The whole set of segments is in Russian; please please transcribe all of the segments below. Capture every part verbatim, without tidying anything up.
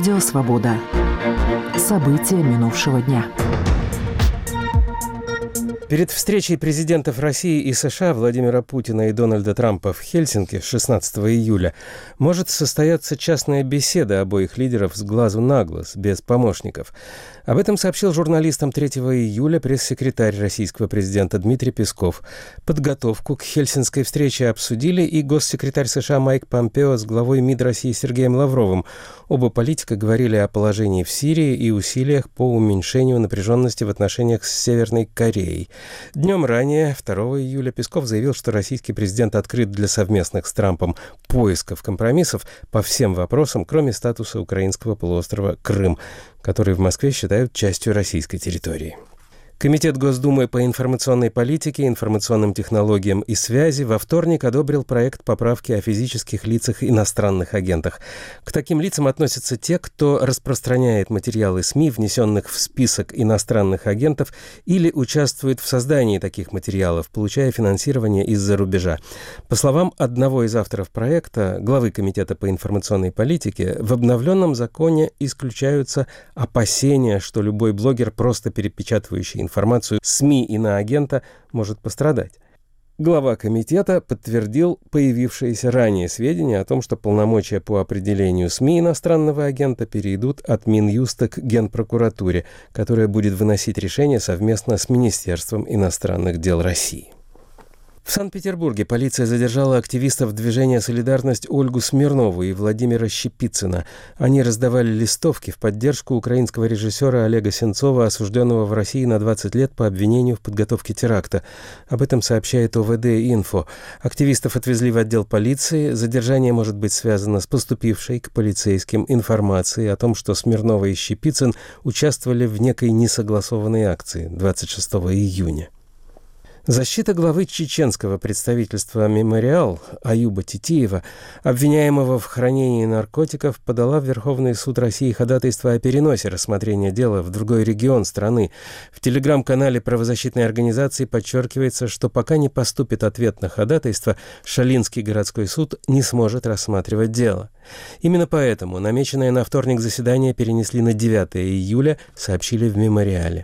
Радио «Свобода». События минувшего дня. Перед встречей президентов России и США Владимира Путина и Дональда Трампа в Хельсинки шестнадцатого июля может состояться частная беседа обоих лидеров с глазу на глаз, без помощников. Об этом сообщил журналистам третьего июля пресс-секретарь российского президента Дмитрий Песков. Подготовку к хельсинской встрече обсудили и госсекретарь США Майк Помпео с главой МИД России Сергеем Лавровым. Оба политика говорили о положении в Сирии и усилиях по уменьшению напряженности в отношениях с Северной Кореей. Днем ранее, второго июля, Песков заявил, что российский президент открыт для совместных с Трампом поисков компромиссов по всем вопросам, кроме статуса украинского полуострова Крым, который в Москве считают частью российской территории. Комитет Госдумы по информационной политике, информационным технологиям и связи во вторник одобрил проект поправки о физических лицах иностранных агентах. К таким лицам относятся те, кто распространяет материалы СМИ, внесенных в список иностранных агентов, или участвует в создании таких материалов, получая финансирование из-за рубежа. По словам одного из авторов проекта, главы Комитета по информационной политике, в обновленном законе исключаются опасения, что любой блогер, просто перепечатывающий информацию, информацию СМИ иноагента, может пострадать. Глава комитета подтвердил появившиеся ранее сведения о том, что полномочия по определению СМИ иностранного агента перейдут от Минюста к Генпрокуратуре, которая будет выносить решения совместно с Министерством иностранных дел России. В Санкт-Петербурге полиция задержала активистов движения «Солидарность» Ольгу Смирнову и Владимира Щепицына. Они раздавали листовки в поддержку украинского режиссера Олега Сенцова, осужденного в России на двадцать лет по обвинению в подготовке теракта. Об этом сообщает О В Д Инфо. Активистов отвезли в отдел полиции. Задержание может быть связано с поступившей к полицейским информацией о том, что Смирнова и Щепицын участвовали в некой несогласованной акции двадцать шестого июня. Защита главы чеченского представительства «Мемориал» Аюба Титиева, обвиняемого в хранении наркотиков, подала в Верховный суд России ходатайство о переносе рассмотрения дела в другой регион страны. В телеграм-канале правозащитной организации подчеркивается, что пока не поступит ответ на ходатайство, Шалинский городской суд не сможет рассматривать дело. Именно поэтому намеченное на вторник заседание перенесли на девятого июля, сообщили в «Мемориале».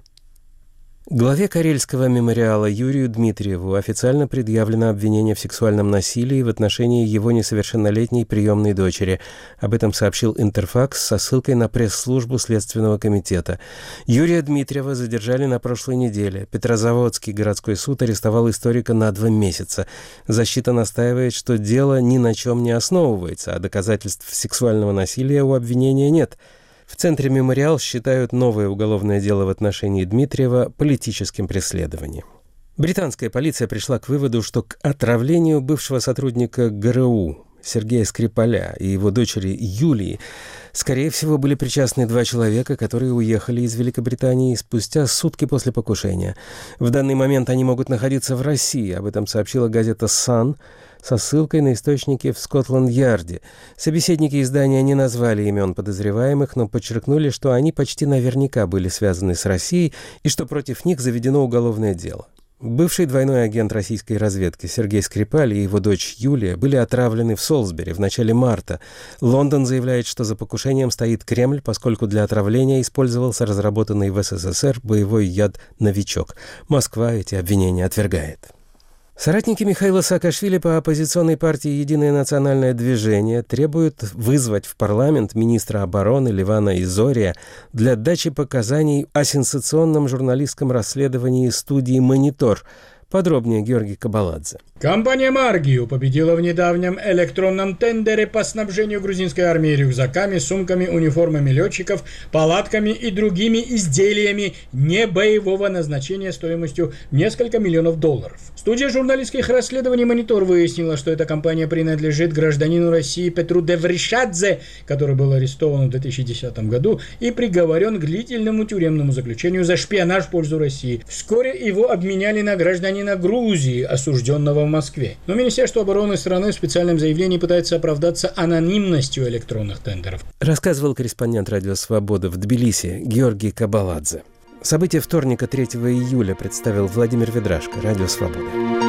Главе Карельского мемориала Юрию Дмитриеву официально предъявлено обвинение в сексуальном насилии в отношении его несовершеннолетней приемной дочери. Об этом сообщил Интерфакс со ссылкой на пресс-службу Следственного комитета. Юрия Дмитриева задержали на прошлой неделе. Петрозаводский городской суд арестовал историка на два месяца. Защита настаивает, что дело ни на чем не основывается, а доказательств сексуального насилия у обвинения нет. В Центре «Мемориал» считают новое уголовное дело в отношении Дмитриева политическим преследованием. Британская полиция пришла к выводу, что к отравлению бывшего сотрудника Г Р У Сергея Скрипаля и его дочери Юлии, скорее всего, были причастны два человека, которые уехали из Великобритании спустя сутки после покушения. В данный момент они могут находиться в России, об этом сообщила газета «Сан», со ссылкой на источники в Скотланд-Ярде. Собеседники издания не назвали имен подозреваемых, но подчеркнули, что они почти наверняка были связаны с Россией и что против них заведено уголовное дело. Бывший двойной агент российской разведки Сергей Скрипаль и его дочь Юлия были отравлены в Солсбери в начале марта. Лондон заявляет, что за покушением стоит Кремль, поскольку для отравления использовался разработанный в С С С Р боевой яд «Новичок». Москва эти обвинения отвергает. Соратники Михаила Саакашвили по оппозиционной партии «Единое национальное движение» требуют вызвать в парламент министра обороны Левана Изория для дачи показаний о сенсационном журналистском расследовании студии «Монитор». Подробнее Георгий Кабаладзе. Компания «Маргио» победила в недавнем электронном тендере по снабжению грузинской армии рюкзаками, сумками, униформами летчиков, палатками и другими изделиями небоевого назначения стоимостью несколько миллионов долларов. Студия журналистских расследований «Монитор» выяснила, что эта компания принадлежит гражданину России Петру Девришадзе, который был арестован в две тысячи десятом году и приговорен к длительному тюремному заключению за шпионаж в пользу России. Вскоре его обменяли на гражданина Грузии, осужденного в Москве. Но Министерство обороны страны в специальном заявлении пытается оправдаться анонимностью электронных тендеров. Рассказывал корреспондент «Радио Свобода» в Тбилиси Георгий Кабаладзе. События вторника третьего июля представил Владимир Ведрашко, «Радио Свобода».